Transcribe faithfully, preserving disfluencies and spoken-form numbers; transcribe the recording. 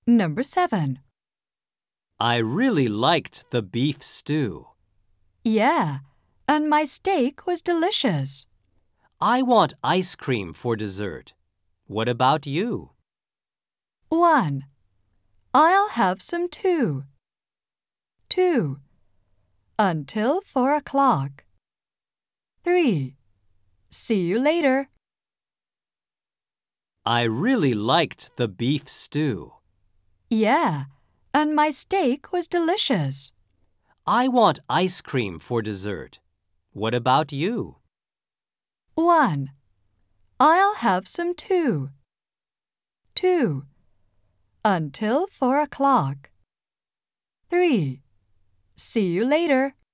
Number seven. I really liked the beef stew. Yeah, and my steak was delicious. I want ice cream for dessert. What about you? one. I'll have some too. two. Until four o'clock. three. See you later. I really liked the beef stew. Yeah, and my steak was delicious. I want ice cream for dessert. What about you? one. I'll have some too. two. Until four o'clock. three. See you later.